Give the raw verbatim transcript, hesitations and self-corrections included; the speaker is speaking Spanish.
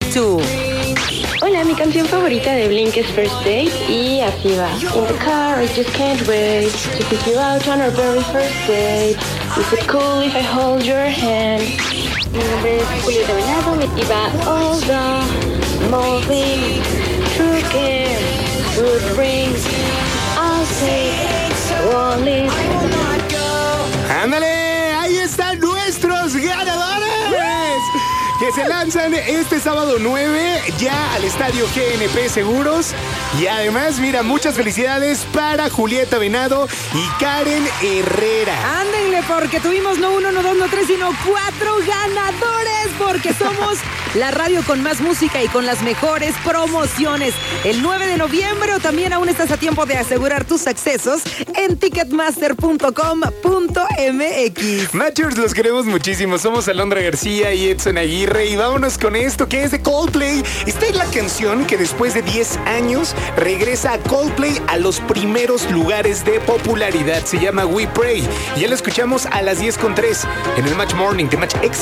Two. Hola, mi canción favorita de Blink es First Date y así va. In the car, I just can't wait to pick you out on our very first date. Is it cool if I hold your hand? Mi nombre es Julieta Venado y va all the moving true care, good rings. I'll take one lead. ¡Ándale! ¡Ahí están nuestros ganadores! Que se lanzan este sábado nueve ya al estadio G N P Seguros. Y además, mira, muchas felicidades para Julieta Venado y Karen Herrera. Ándenle, porque tuvimos no uno, no dos, no tres, sino cuatro ganadores, porque somos la radio con más música y con las mejores promociones. El nueve de noviembre, o también aún estás a tiempo de asegurar tus accesos en ticketmaster punto com punto m x. Matchers, los queremos muchísimo. Somos Alondra García y Edson Aguirre. Y vámonos con esto que es de Coldplay. Esta es la canción que después de diez años regresa a Coldplay a los primeros lugares de popularidad. Se llama We Pray. Ya lo escuchamos a las diez con tres en el Match Morning de Match X.